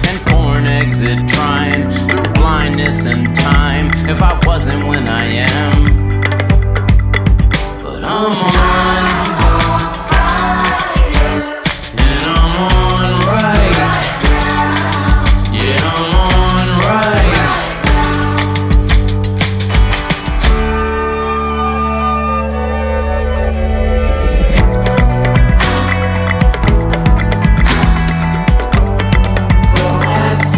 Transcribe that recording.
looking for an exit, trying through blindness and time. If I wasn't when I am,